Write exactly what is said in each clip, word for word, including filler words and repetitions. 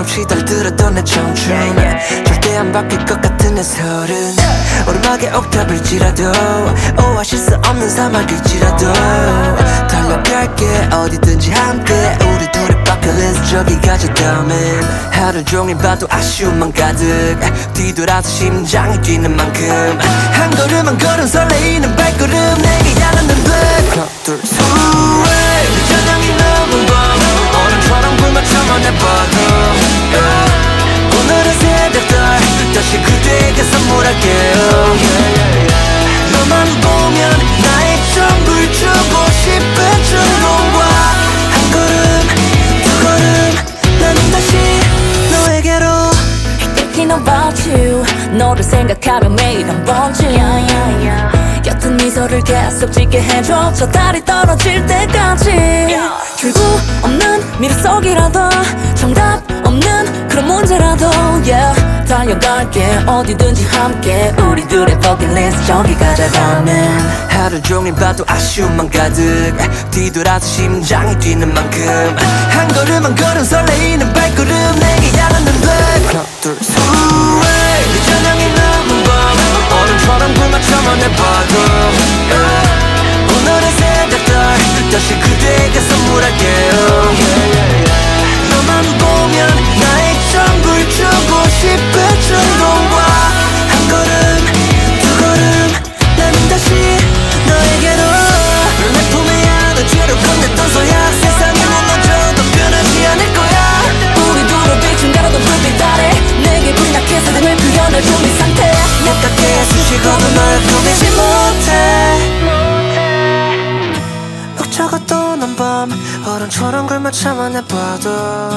없이 달들었던 내 청춘 절대 안 바뀔 것 같은 내 서른 오르막의 옥탑일지라도 오아시스 없는 사막일지라도 달려갈게 어디든지 함께 우리 둘의 버킷리스트 저기 가졌다면 하루 종일 봐도 아쉬움만 가득 뒤돌아서 심장이 뛰는 만큼 한 걸음 한 걸음 설레이는 발걸음 내게 향하는 백 하나 둘셋 저녁이 넘은 밤 오늘처럼 굶어쳐만 해봐도 오늘은 새벽달 다시 그대에게 선물할게요 너만 보면 나의 전부를 주고 싶은 충동과 한 걸음 두 걸음 나는 다시 너에게로 Thinking about you 너를 생각하며 매일 한 번쯤 옅은 미소를 계속 짓게 해줘 저 달이 떨어질 때까지 결국 없는 미래 속이라도 정답 없는 그런 문제라도 yeah 달려갈게 어디든지 함께 우리들의 버킷리스트 저기 가져가면 하루 종일 봐도 아쉬움만 가득 뒤돌아서 심장이 뛰는 만큼 한 걸음 한 걸음 설레이는 발걸음 내게 향하는 백 하나 둘셋 저녁이 넘은 밤 오늘처럼 굶어쳐만 해봐도 오늘의 새벽달 다시 그대에게 선물할게요 너만 보면 나의 전부를 주고 싶은 충동과 한 걸음 두 걸음 나는 다시 너에게로 내 품에 안아주려 건넸던 서약 세상이 무너져도 변하지 않을 거야 우리 둘을 비춘 가로등 불빛 아래 내게 불락해 사랑을 표현해준 이 상태 못 닿게 수식어도 널 보내지 못해 벅차가 떠난 밤 얼음처럼 굶어 참아내봐도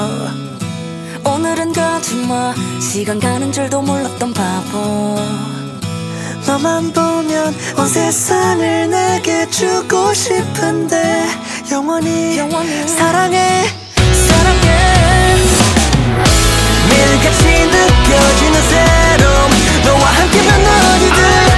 오늘은 가지마 시간 가는 줄도 몰랐던 바보 너만 보면 온 세상을 내게 주고 싶은데 영원히, 영원히 사랑해 사랑해 매일같이 느껴지는 새로움 너와 함께면 어디든